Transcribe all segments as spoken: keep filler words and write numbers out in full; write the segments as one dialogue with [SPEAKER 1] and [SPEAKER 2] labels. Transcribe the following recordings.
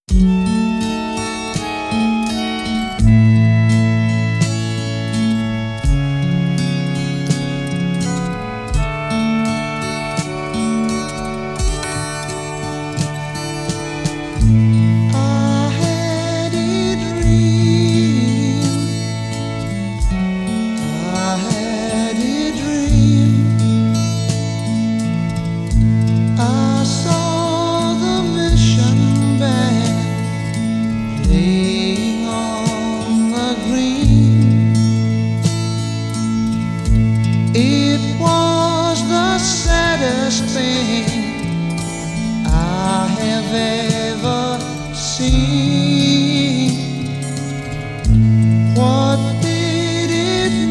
[SPEAKER 1] It was the saddest thing I have ever seen. What did it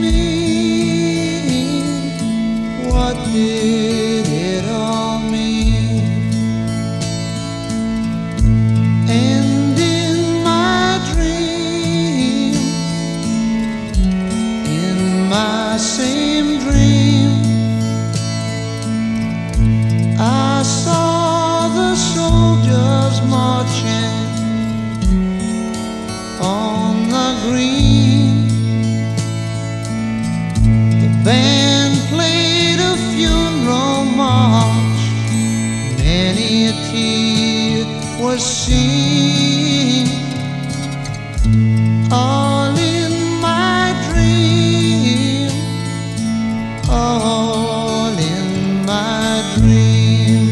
[SPEAKER 1] mean? What did it all mean? And in my dream, in my same dream, I saw the soldiers marching on the green. The band played a funeral march, many a tear was seen. All in my dream, all in my dream.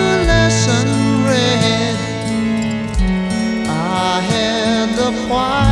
[SPEAKER 1] Why?